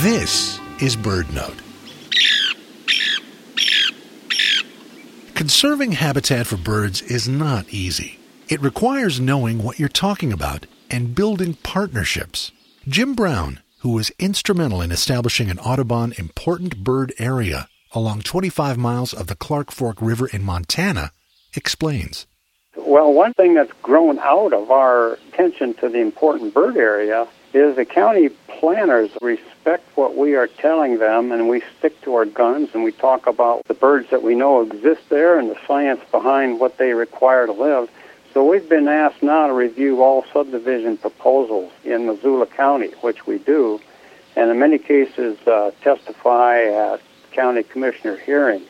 This is BirdNote. Conserving habitat for birds is not easy. It requires knowing what you're talking about and building partnerships. Jim Brown, who was instrumental in establishing an Audubon important bird area along 25 miles of the Clark Fork River in Montana, explains. Well, one thing that's grown out of our attention to the important bird area is the county planners respect what we are telling them, and we stick to our guns, and we talk about the birds that we know exist there and the science behind what they require to live. So we've been asked now to review all subdivision proposals in Missoula County, which we do, and in many cases testify at county commissioner hearings.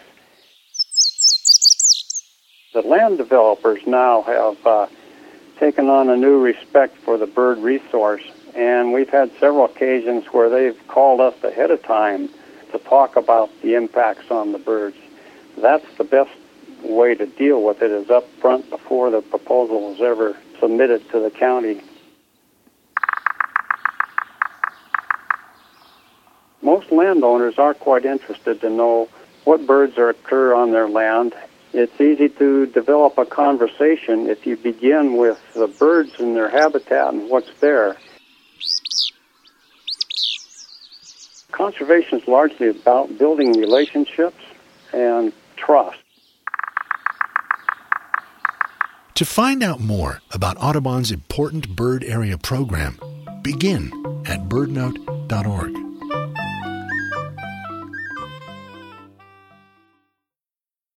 The land developers now have taken on a new respect for the bird resource, and we've had several occasions where they've called us ahead of time to talk about the impacts on the birds. That's the best way to deal with it, is up front before the proposal is ever submitted to the county. Most landowners are quite interested to know what birds occur on their land. It's easy to develop a conversation if you begin with the birds and their habitat and what's there. Conservation is largely about building relationships and trust. To find out more about Audubon's important bird area program, begin at birdnote.org.